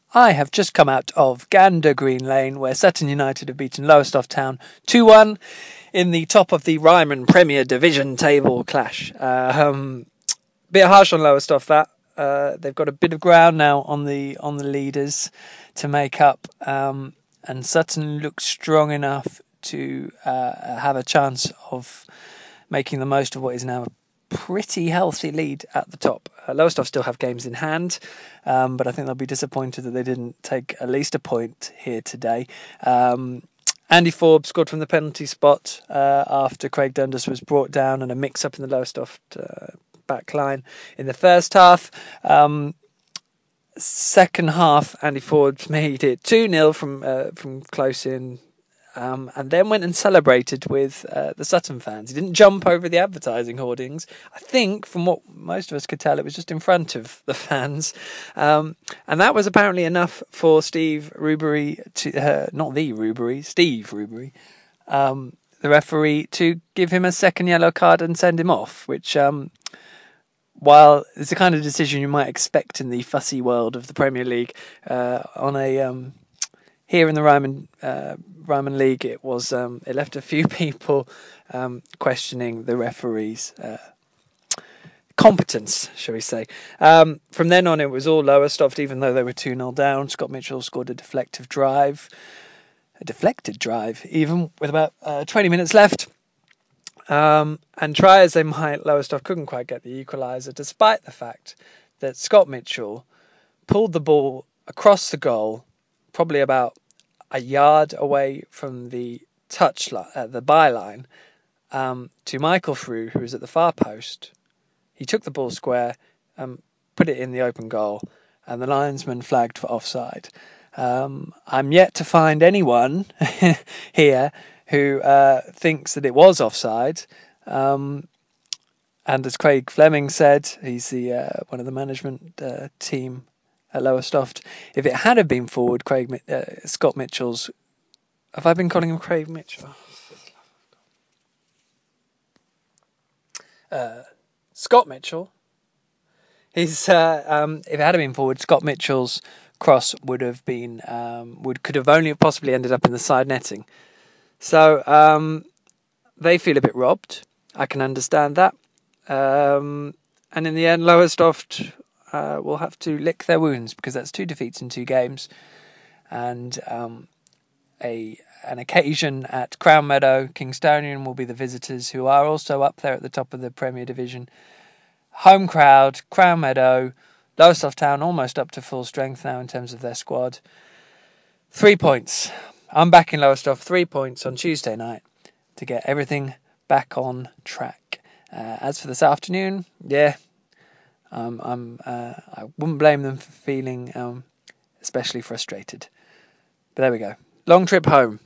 I have just come out of Gander Green Lane, where Sutton United have beaten Lowestoft Town 2-1 in the top of the Ryman Premier Division table clash. Bit harsh on Lowestoft, that. They've got a bit of ground now on the leaders to make up, and Sutton looks strong enough to have a chance of making the most of what is now a pretty healthy lead at the top. Lowestoft still have games in hand, but I think they'll be disappointed that they didn't take at least a point here today. Andy Forbes scored from the penalty spot after Craig Dundas was brought down, and a mix-up in the Lowestoft back line in the first half. Second half, Andy Forbes made it 2-0 from close in, and then went and celebrated with the Sutton fans. He didn't jump over the advertising hoardings. I think, from what most of us could tell, it was just in front of the fans. And that was apparently enough for Steve Rubery, Steve Rubery, the referee, to give him a second yellow card and send him off, which, while it's the kind of decision you might expect in the fussy world of the Premier League, here in the Ryman League, it left a few people questioning the referee's competence, shall we say. From then on, it was all Lowestoft, even though they were 2-0 down. Scott Mitchell scored a deflected drive, even with about 20 minutes left. And try as they might, Lowestoft couldn't quite get the equaliser, despite the fact that Scott Mitchell pulled the ball across the goal, probably about a yard away from the the byline, to Michael Frew, who was at the far post. He took the ball square and put it in the open goal, and the linesman flagged for offside. I'm yet to find anyone here who thinks that it was offside. And as Craig Fleming said, he's the one of the management team at Lowestoft, if it had been forward, Scott Mitchell's... Have I been calling him Craig Mitchell? Scott Mitchell. If it had been forward, Scott Mitchell's cross would have been could have only possibly ended up in the side netting. So they feel a bit robbed. I can understand that. And in the end, Lowestoft will have to lick their wounds, because that's 2 defeats in 2 games, and an occasion at Crown Meadow. Kingstonian will be the visitors, who are also up there at the top of the Premier Division. Home crowd, Crown Meadow, Lowestoft Town almost up to full strength now in terms of their squad. 3 points. I'm back in Lowestoft. 3 points on Tuesday night to get everything back on track. As for this afternoon, I wouldn't blame them for feeling especially frustrated. But there we go. Long trip home.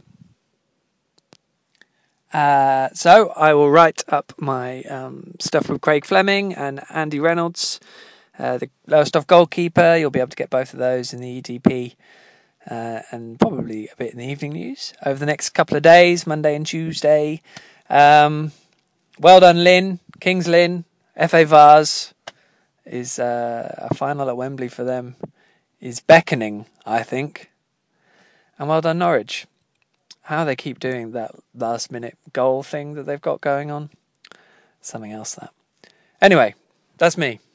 So I will write up my stuff with Craig Fleming and Andy Reynolds, the Lowestoft goalkeeper. You'll be able to get both of those in the EDP, and probably a bit in the evening news over the next couple of days, Monday and Tuesday. Well done, Lynn. Kings Lynn. FA Vars is a final at Wembley for them is beckoning, I think. And well done, Norwich. How they keep doing that last-minute goal thing that they've got going on. Something else, that. Anyway, that's me.